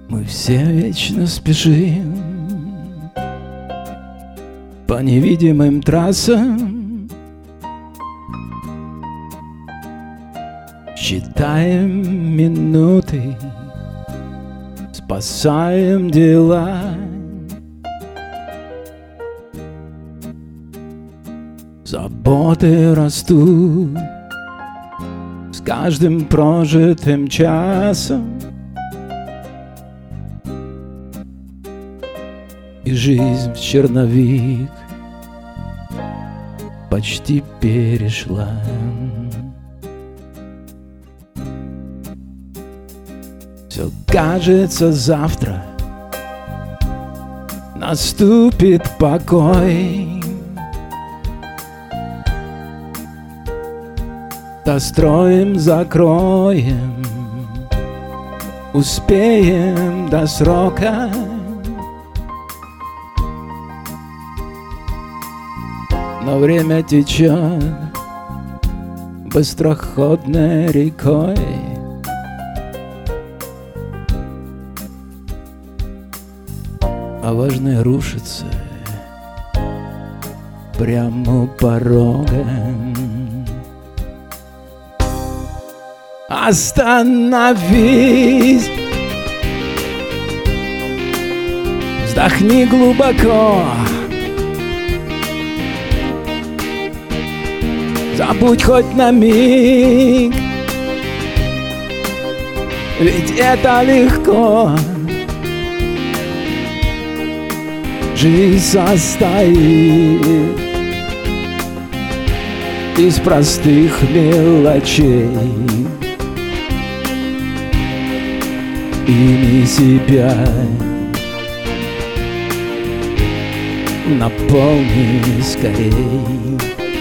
Мы все вечно спешим по невидимым трассам, считаем минуты, спасаем дела. Заботы растут с каждым прожитым часом, и жизнь в черновик почти перешла. Все кажется, завтра наступит покой. Достроим, закроем, успеем до срока. Но время течет быстроходной рекой, а важное рушится прямо у порога. Остановись, вздохни глубоко, забудь хоть на миг, ведь это легко. Жизнь состоит из простых мелочей. Ими себя наполни скорей.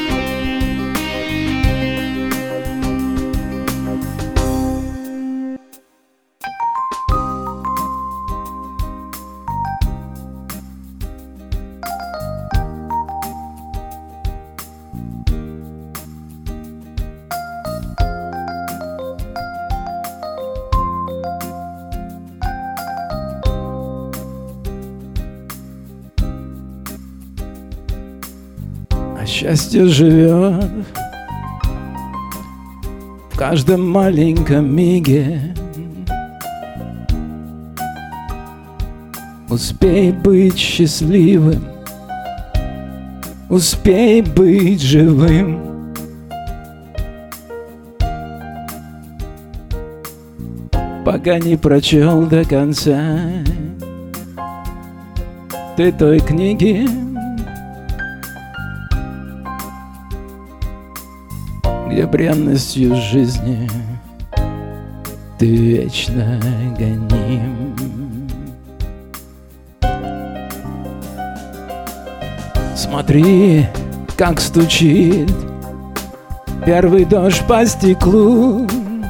А счастье живет в каждом маленьком миге. Успей быть счастливым, успей быть живым. Пока не прочел до конца ты той книги, где бренностью жизни ты вечно гоним. Смотри, как стучит первый дождь по стеклу,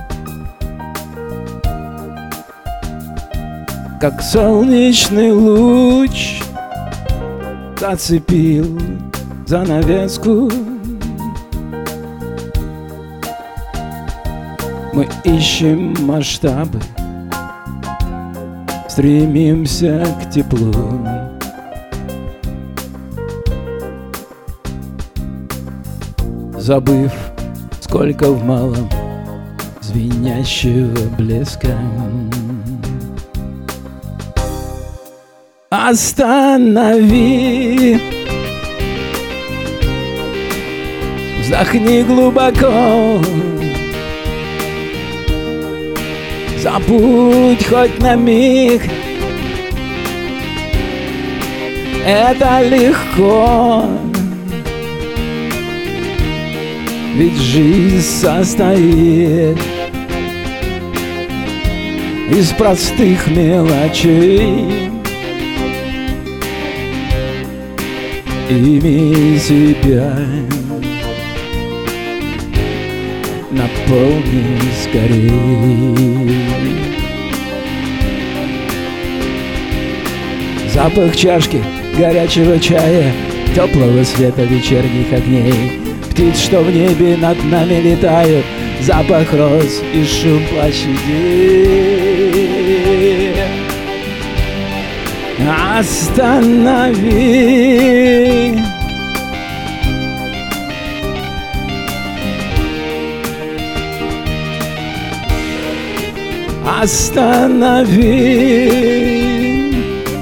как солнечный луч зацепил занавеску. Мы ищем масштабы, стремимся к теплу. Забыв, сколько в малом звенящего блеска. Останови, вздохни глубоко, забудь хоть на миг, это легко. Ведь жизнь состоит из простых мелочей. Ими себя наполни скорей. Запах чашки горячего чая, теплого света вечерних огней, птиц, что в небе над нами летают, запах роз и шум площадей. Останови. Останови.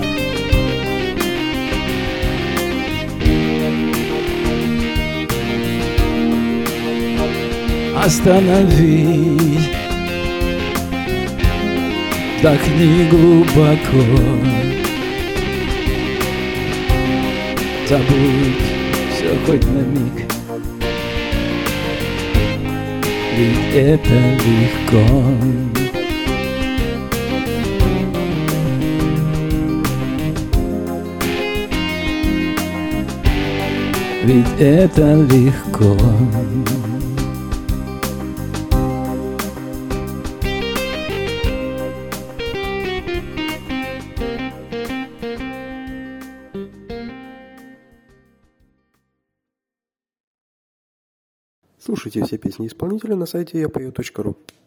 Останови. Вдохни глубоко. Забудь все хоть на миг. Ведь это легко. Ведь это легко. Слушайте все песни исполнителя на сайте yapeo.ru.